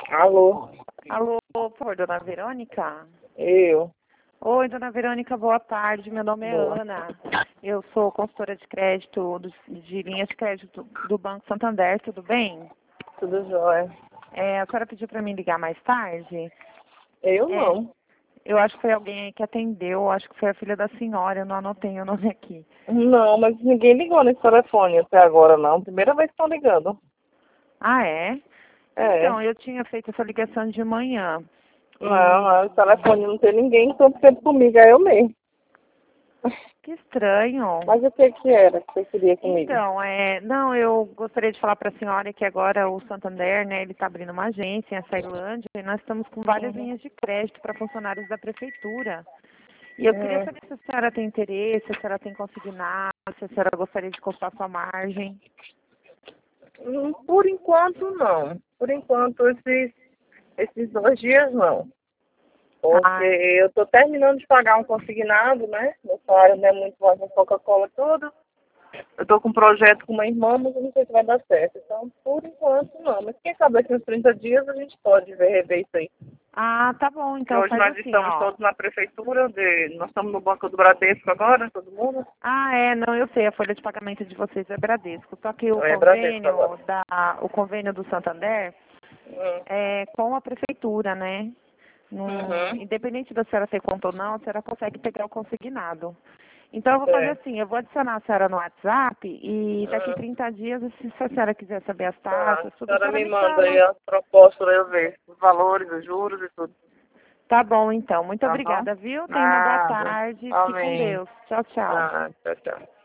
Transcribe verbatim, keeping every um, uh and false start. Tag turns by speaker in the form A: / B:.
A: Alô?
B: Alô, por favor, dona Verônica?
A: Eu.
B: Oi, dona Verônica, boa tarde. Meu nome é
A: Boa.
B: Ana. Eu sou consultora de crédito, do- de linhas de crédito do Banco Santander, tudo bem?
A: Tudo jóia?
B: É, a senhora pediu para mim ligar mais tarde?
A: Eu
B: É,
A: não.
B: eu acho que foi alguém aí que atendeu, acho que foi a filha da senhora, eu não anotei o nome aqui.
A: Não, mas ninguém ligou nesse telefone até agora, não. Primeira vez que estão ligando.
B: Ah, é?
A: É.
B: Então, eu tinha feito essa ligação de manhã.
A: Não,
B: E
A: mas o telefone não tem ninguém tanto tempo comigo, é eu mesmo.
B: que estranho.
A: Mas o que que era que você queria comigo?
B: Então, é, não, eu gostaria de falar para a senhora que agora o Santander, né, ele está abrindo uma agência em Açailândia e nós estamos com várias
A: Uhum.
B: linhas de crédito para funcionários da prefeitura. E eu queria
A: Hum.
B: saber se a senhora tem interesse, se a senhora tem consignado, se a senhora gostaria de cortar sua margem.
A: Hum, Por enquanto, não. Por enquanto, esses, esses dois dias, não. Porque
B: Ah,
A: eu estou terminando de pagar um consignado, né? Meu salário não é muito bom com Coca-Cola tudo. Eu estou com um projeto com uma irmã, mas eu não sei se vai dar certo. Então, por enquanto, não. Mas quem sabe daqui uns trinta dias a gente pode ver, rever isso aí.
B: ah, tá bom,
A: Porque
B: então
A: hoje
B: faz
A: nós
B: assim,
A: estamos
B: ó.
A: todos na prefeitura, de, nós estamos no Banco do Bradesco agora, todo mundo.
B: Ah, é, não, eu sei, a folha de pagamento de vocês é Bradesco, só que o
A: É Bradesco
B: convênio
A: agora.
B: da, o convênio do Santander
A: Hum.
B: é com a prefeitura, né? Não,
A: Uhum.
B: independente da senhora ter conta ou não, a senhora consegue pegar o consignado. Então eu vou fazer
A: É.
B: assim, eu vou adicionar a senhora no WhatsApp e daqui
A: Hum.
B: trinta dias, se a senhora quiser saber as
A: Tá.
B: taxas,
A: A
B: tudo, a
A: senhora
B: senhora
A: me
B: me
A: manda aí
B: fala.
A: as propostas para eu ver. Os valores, os juros e tudo.
B: Tá bom, então. Muito
A: Tá bom?
B: obrigada, viu? Tenha uma boa
A: Nada.
B: tarde. Fique com
A: Amém.
B: Deus. Tchau, tchau.
A: Ah, tchau, tchau.